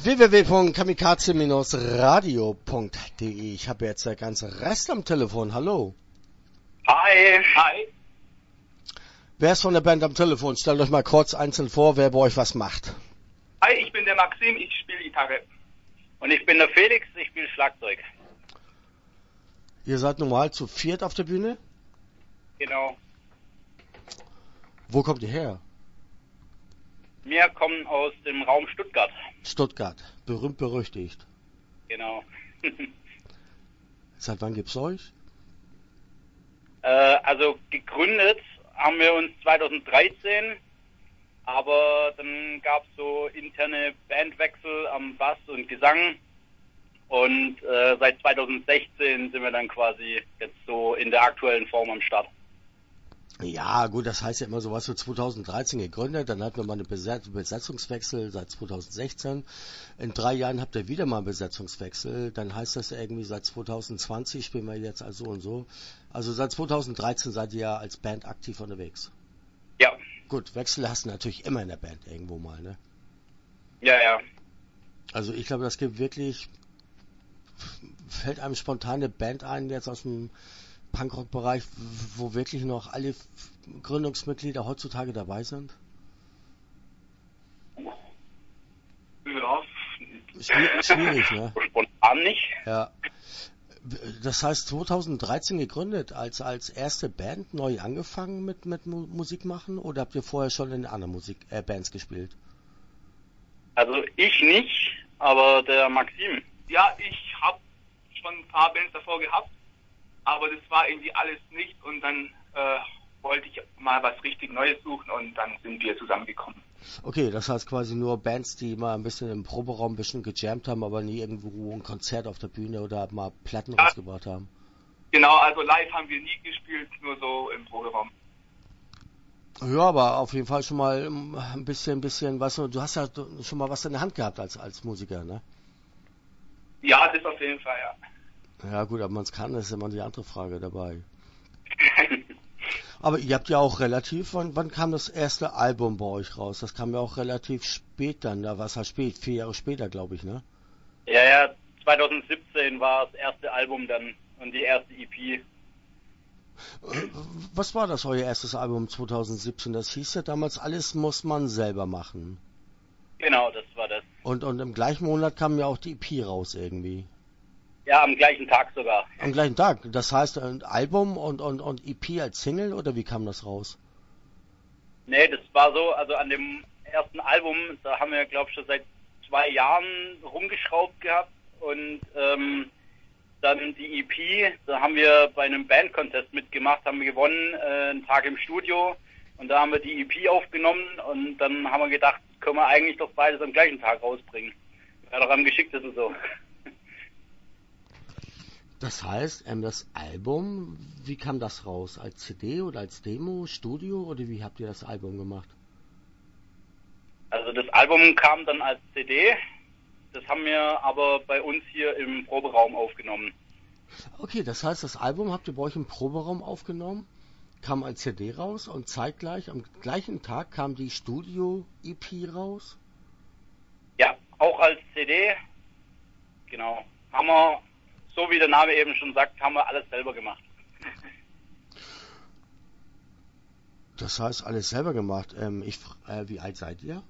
www.kamikaze-radio.de. Ich habe jetzt der ganze Rest am Telefon. Hallo. Hi. Hi. Wer ist von der Band am Telefon? Stellt euch mal kurz einzeln vor, wer bei euch was macht. Hi, ich bin der Maxim, ich spiele Gitarre. Und ich bin der Felix, ich spiele Schlagzeug. Ihr seid normal zu viert auf der Bühne? Genau. Wo kommt ihr her? Wir kommen aus dem Raum Stuttgart. Stuttgart, berühmt berüchtigt. Genau. Seit wann gibt's euch? Also gegründet haben wir uns 2013, aber dann gab's so interne Bandwechsel am Bass und Gesang und seit 2016 sind wir dann quasi jetzt so in der aktuellen Form am Start. Ja, gut, das heißt ja immer sowas so 2013 gegründet, dann hatten wir mal einen Besetzungswechsel seit 2016. In 3 Jahren habt ihr wieder mal einen Besetzungswechsel, dann heißt das ja irgendwie seit 2020 spielen wir jetzt also so und so. Also seit 2013 seid ihr ja als Band aktiv unterwegs. Ja. Gut, Wechsel hast du natürlich immer in der Band irgendwo mal, ne? Ja, ja. Also ich glaube, das gibt wirklich, fällt einem spontan eine Band ein, jetzt aus dem Punkrock-Bereich, wo wirklich noch alle Gründungsmitglieder heutzutage dabei sind? Ja. Schwierig, ne? Spontan nicht. Ja. Das heißt 2013 gegründet, als erste Band neu angefangen mit Musik machen, oder habt ihr vorher schon in anderen Bands gespielt? Also ich nicht, aber der Maxim. Ja, ich habe schon ein paar Bands davor gehabt, aber das war irgendwie alles nicht und dann wollte ich mal was richtig Neues suchen und dann sind wir zusammengekommen. Okay, das heißt quasi nur Bands, die mal ein bisschen im Proberaum ein bisschen gejammt haben, aber nie irgendwo ein Konzert auf der Bühne oder mal Platten rausgebracht haben. Genau, also live haben wir nie gespielt, nur so im Proberaum. Ja, aber auf jeden Fall schon mal ein bisschen, weißt du hast ja schon mal was in der Hand gehabt als Musiker, ne? Ja, das auf jeden Fall, ja. Ja gut, aber man es kann, das ist immer die andere Frage dabei. Aber ihr habt ja auch relativ, wann kam das erste Album bei euch raus? Das kam ja auch relativ spät dann, da war es halt spät, 4 Jahre später, glaube ich, ne? Ja, 2017 war das erste Album dann und die erste EP. Was war das, euer erstes Album 2017? Das hieß ja damals, alles muss man selber machen. Genau, das war das. Und im gleichen Monat kam ja auch die EP raus irgendwie. Ja, am gleichen Tag sogar. Am gleichen Tag. Das heißt, ein Album und EP als Single, oder wie kam das raus? Nee, das war so, also an dem ersten Album, da haben wir, glaube ich, schon seit 2 Jahren rumgeschraubt gehabt und dann die EP, da haben wir bei einem Bandcontest mitgemacht, haben wir gewonnen, einen Tag im Studio und da haben wir die EP aufgenommen und dann haben wir gedacht, können wir eigentlich doch beides am gleichen Tag rausbringen. Wäre doch am geschicktesten so. Das heißt, das Album, wie kam das raus? Als CD oder als Demo, Studio, oder wie habt ihr das Album gemacht? Also das Album kam dann als CD, das haben wir aber bei uns hier im Proberaum aufgenommen. Okay, das heißt, das Album habt ihr bei euch im Proberaum aufgenommen, kam als CD raus und zeitgleich, am gleichen Tag kam die Studio-EP raus? Ja, auch als CD, genau. Haben wir, so wie der Name eben schon sagt, haben wir alles selber gemacht. Das heißt, alles selber gemacht. Wie alt seid ihr?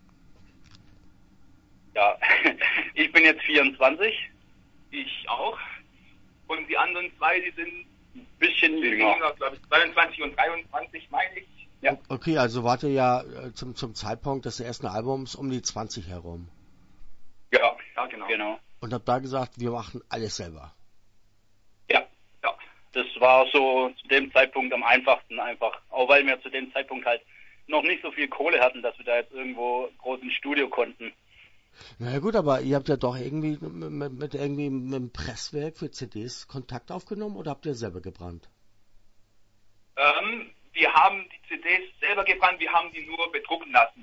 Ja, ich bin jetzt 24. Ich auch. Und die anderen 2, die sind ein bisschen jünger, glaube ich, 22 und 23, meine ich. Ja. Okay, also wart ihr ja zum Zeitpunkt des ersten Albums um die 20 herum. Ja, genau. Und habt da gesagt, wir machen alles selber. Ja. Das war so zu dem Zeitpunkt am einfachsten einfach. Auch weil wir zu dem Zeitpunkt halt noch nicht so viel Kohle hatten, dass wir da jetzt irgendwo groß ins Studio konnten. Na ja, gut, aber ihr habt ja doch irgendwie mit einem Presswerk für CDs Kontakt aufgenommen, oder habt ihr selber gebrannt? Wir haben die CDs selber gebrannt, wir haben die nur bedrucken lassen.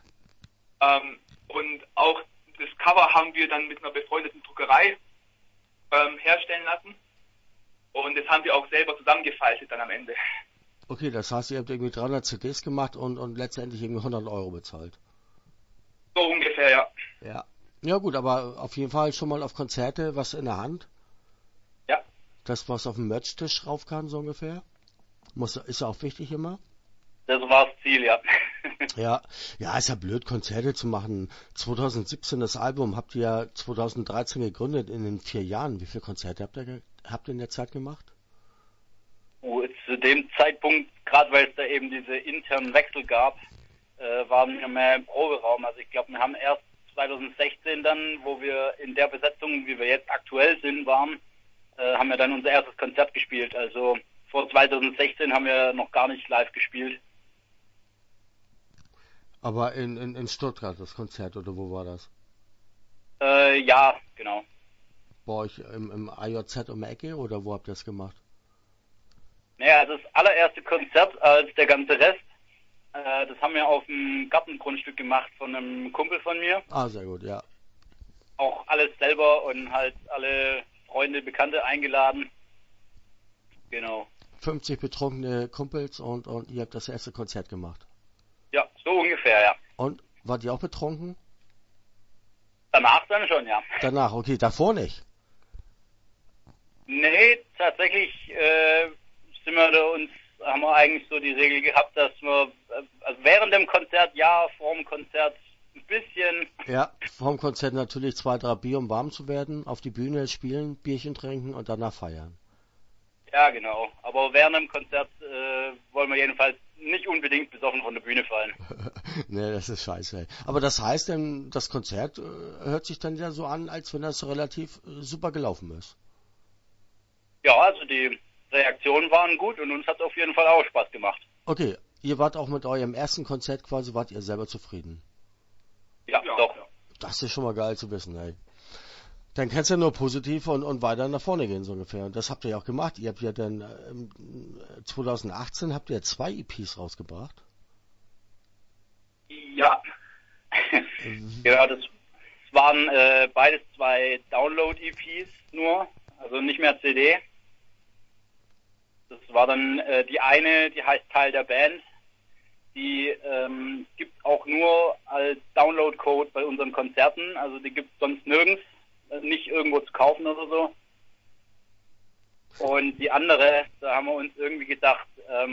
Und auch das Cover haben wir dann mit einer befreundeten Druckerei herstellen lassen. Und das haben wir auch selber zusammengefaltet dann am Ende. Okay, das heißt, ihr habt irgendwie 300 CDs gemacht und letztendlich irgendwie 100 € bezahlt. So ungefähr, ja. Ja, Ja gut, aber auf jeden Fall schon mal auf Konzerte was in der Hand. Ja. Das, was auf dem Merch-Tisch rauf kann, so ungefähr. Ist ja auch wichtig immer. Das war das Ziel, ja. Ja, ja, ist ja blöd, Konzerte zu machen. 2017 das Album, habt ihr ja 2013 gegründet, in den 4 Jahren. Wie viele Konzerte habt ihr in der Zeit gemacht? Zu dem Zeitpunkt, gerade weil es da eben diese internen Wechsel gab, waren wir mehr im Proberaum. Also ich glaube, wir haben erst 2016 dann, wo wir in der Besetzung, wie wir jetzt aktuell sind, waren, haben wir dann unser erstes Konzert gespielt. Also vor 2016 haben wir noch gar nicht live gespielt. Aber in Stuttgart das Konzert, oder wo war das? Ja, genau. Bei euch im IJZ um die Ecke, oder wo habt ihr das gemacht? Naja, also das allererste Konzert als der ganze Rest, das haben wir auf dem Gartengrundstück gemacht von einem Kumpel von mir. Ah, sehr gut, ja. Auch alles selber und halt alle Freunde, Bekannte eingeladen. Genau. 50 betrunkene Kumpels und ihr habt das erste Konzert gemacht. Ja, so ungefähr, ja. Und wart ihr auch betrunken? Danach dann schon, ja. Danach, okay, davor nicht. Nee, tatsächlich haben wir eigentlich so die Regel gehabt, dass wir also während dem Konzert ja, vor dem Konzert ein bisschen. Ja, vor dem Konzert natürlich 2, 3 Bier, um warm zu werden, auf die Bühne spielen, Bierchen trinken und danach feiern. Ja, genau. Aber während dem Konzert wollen wir jedenfalls nicht unbedingt besoffen von der Bühne fallen. Nee, das ist scheiße. Aber das heißt denn, das Konzert hört sich dann ja so an, als wenn das relativ super gelaufen ist. Ja, also die Reaktionen waren gut und uns hat es auf jeden Fall auch Spaß gemacht. Okay, ihr wart auch mit eurem ersten Konzert quasi, wart ihr selber zufrieden? Ja, doch. Das ist schon mal geil zu wissen, ey. Dann kannst du ja nur positiv und weiter nach vorne gehen, so ungefähr. Und das habt ihr ja auch gemacht. Ihr habt ja dann 2018 habt ihr 2 EPs rausgebracht. Ja. Ja, das waren beides 2 Download-EPs nur, also nicht mehr CD. Das war dann die eine, die heißt Teil der Band. Die gibt auch nur als Download-Code bei unseren Konzerten, also die gibt es sonst nirgends, nicht irgendwo zu kaufen oder so. Und die andere, da haben wir uns irgendwie gedacht,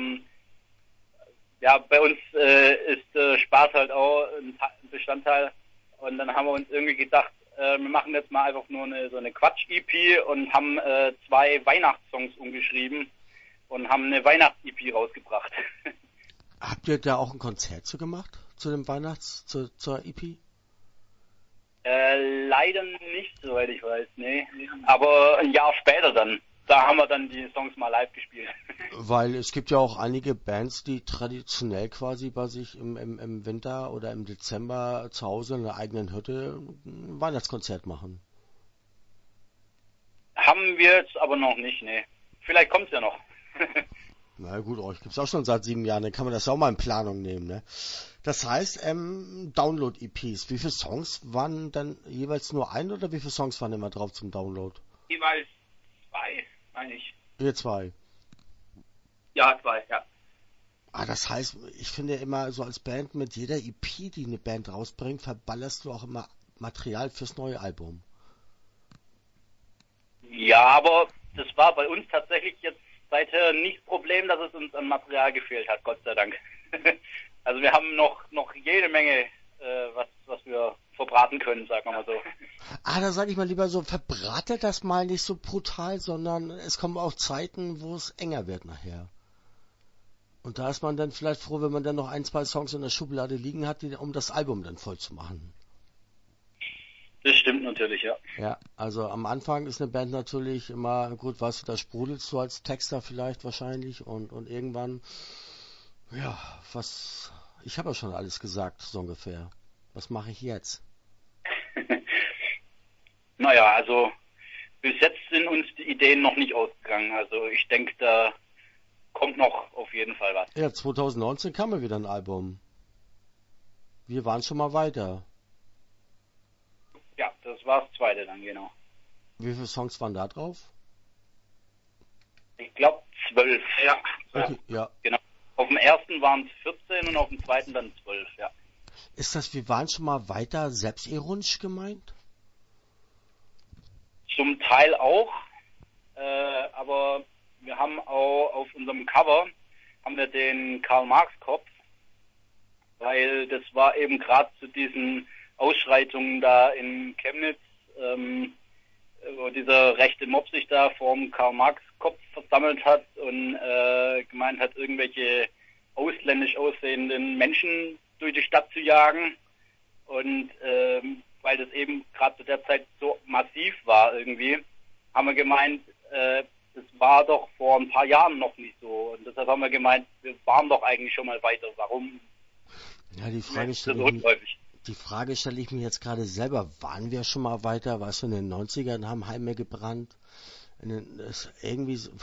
ja, bei uns ist Spaß halt auch ein Bestandteil. Und dann haben wir uns irgendwie gedacht, wir machen jetzt mal einfach nur so eine Quatsch-EP und haben 2 Weihnachtssongs umgeschrieben und haben eine Weihnachts-EP rausgebracht. Habt ihr da auch ein Konzert zu gemacht? Zu dem zur EP? Leider nicht, soweit ich weiß, nee. Aber ein Jahr später dann. Da haben wir dann die Songs mal live gespielt. Weil es gibt ja auch einige Bands, die traditionell quasi bei sich im Winter oder im Dezember zu Hause in einer eigenen Hütte ein Weihnachtskonzert machen. Haben wir jetzt aber noch nicht, nee. Vielleicht kommt's ja noch. Na gut, euch gibt's auch schon seit 7 Jahren, dann kann man das auch mal in Planung nehmen, ne? Das heißt, Download-EPs, wie viele Songs waren dann jeweils nur ein oder wie viele Songs waren immer drauf zum Download? Jeweils 2, meine ich. Ihr 2. Ja, 2, ja. Ah, das heißt, ich finde immer so als Band mit jeder EP, die eine Band rausbringt, verballerst du auch immer Material fürs neue Album. Ja, aber das war bei uns tatsächlich jetzt seither nicht das Problem, dass es uns an Material gefehlt hat, Gott sei Dank. Also wir haben noch jede Menge, was wir verbraten können, sagen wir mal so. Ah, da sage ich mal lieber so, verbratet das mal nicht so brutal, sondern es kommen auch Zeiten, wo es enger wird nachher. Und da ist man dann vielleicht froh, wenn man dann noch 1, 2 Songs in der Schublade liegen hat, um das Album dann voll zu machen. Das stimmt natürlich, ja. Ja, also am Anfang ist eine Band natürlich immer, gut, weißt du, da sprudelst du als Texter vielleicht wahrscheinlich und irgendwann, ja, ich habe ja schon alles gesagt, so ungefähr. Was mache ich jetzt? Naja, also bis jetzt sind uns die Ideen noch nicht ausgegangen. Also ich denke, da kommt noch auf jeden Fall was. Ja, 2019 kam ja wieder ein Album. Wir waren schon mal weiter. Ja, das war das zweite dann, genau. Wie viele Songs waren da drauf? Ich glaube 12, ja. Okay, ja. Genau. Auf dem ersten waren es 14 und auf dem zweiten dann 12, ja. Ist das Wir waren schon mal weiter selbstironisch gemeint? Zum Teil auch, aber wir haben auch auf unserem Cover haben wir den Karl-Marx-Kopf, weil das war eben gerade zu diesen Ausschreitungen da in Chemnitz, wo dieser rechte Mob sich da vorm Karl-Marx-Kopf versammelt hat und gemeint hat, irgendwelche ausländisch aussehenden Menschen durch die Stadt zu jagen. Und weil das eben gerade zu der Zeit so massiv war irgendwie, haben wir gemeint, das war doch vor ein paar Jahren noch nicht so. Und deshalb haben wir gemeint, wir waren doch eigentlich schon mal weiter. Warum? Ja, die Frage stelle ich mir jetzt gerade selber. Waren wir schon mal weiter? Weißt du, in den 90ern haben Heime gebrannt? Irgendwie so,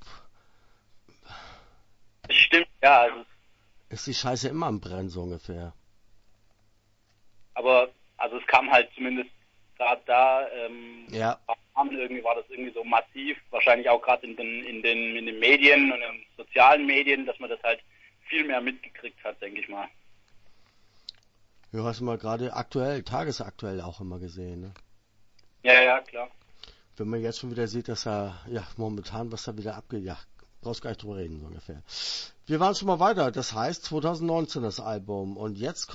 das stimmt, ja. Also, ist die Scheiße immer am Brennen, so ungefähr. Aber, also es kam halt zumindest gerade da, ja. Irgendwie war das irgendwie so massiv, wahrscheinlich auch gerade in den Medien und in den sozialen Medien, dass man das halt viel mehr mitgekriegt hat, denke ich mal. Ja, hast du mal gerade tagesaktuell auch immer gesehen, ne? Ja, klar. Wenn man jetzt schon wieder sieht, dass momentan was da wieder abgeht, brauchst gar nicht drüber reden, so ungefähr. Wir waren schon mal weiter, das heißt 2019 das Album und jetzt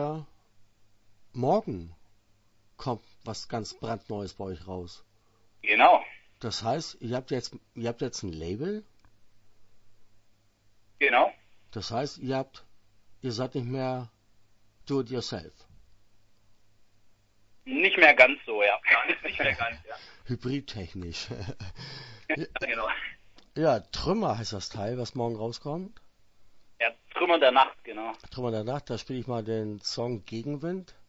morgen kommt was ganz brandneues bei euch raus. Genau. Das heißt, ihr habt jetzt ein Label? Genau. Das heißt, ihr seid nicht mehr do it yourself. Nicht mehr ganz so, ja. Nicht mehr ganz, ja. Hybridtechnisch. Ja, genau. Ja, Trümmer heißt das Teil, was morgen rauskommt. Ja, Trümmer der Nacht, genau. Trümmer der Nacht, da spiele ich mal den Song Gegenwind.